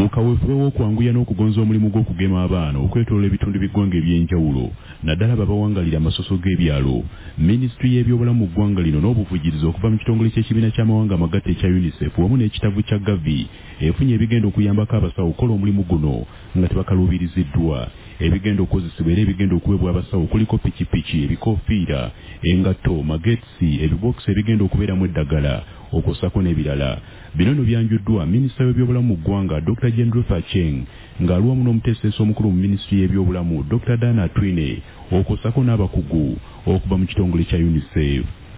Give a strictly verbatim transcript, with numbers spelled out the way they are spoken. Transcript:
kaweefube w'okwanguya n'okugonza omulimu gw'okugema abaana okwetoloola ebitundu by'eggwanga eby'enjawulo naddala babawangalira amasoso g'ebyalo minisitule y'ebyobulamu mu ggwanga lino n'obuvujjirizi okuva mu kitongole ky'ekibiina ky'amawanga amagatte ekya unicef wamu n'ekitavu kya gavi efunye ebigenda okuyambako abasawo okukola omulimu guno nga tebakaluubiriziddwa ebigenda okukozesebwa era ebigenda okuweebwa abasawo kuliko pikipiki ebikoofiira engatto magetsi ebibokisi ebigenda okubeeramu eddagala okwosako n'ebirala bino no byanjuddwa minisita w'ebyobulamu mu ggwanga dr Jendruth Acheng ng'aluwamu n'omuteesesi omukulu mu minisitule y'ebyobulamu dr Dana Twine okwosako n'abakugu okuva mu kitongole kya unicef.